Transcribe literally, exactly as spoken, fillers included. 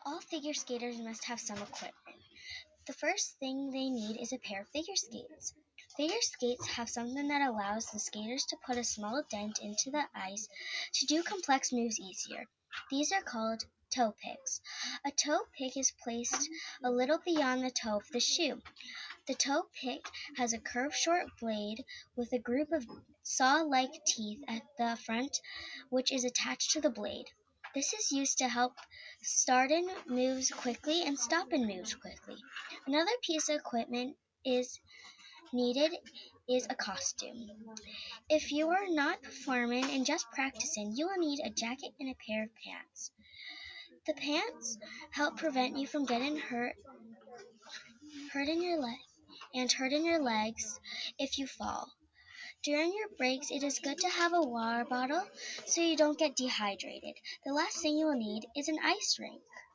All figure skaters must have some equipment. The first thing they need is a pair of figure skates. Figure skates have something that allows the skaters to put a small dent into the ice to do complex moves easier. These are called toe picks. A toe pick is placed a little beyond the toe of the shoe. The toe pick has a curved short blade with a group of saw-like teeth at the front which is attached to the blade. This is used to help start in moves quickly and stop in moves quickly. Another piece of equipment is needed is a costume. If you are not performing and just practicing, you will need a jacket and a pair of pants. The pants help prevent you from getting hurt, hurting your leg, and hurting your legs if you fall. During your breaks, it is good to have a water bottle so you don't get dehydrated. The last thing you will need is an ice rink.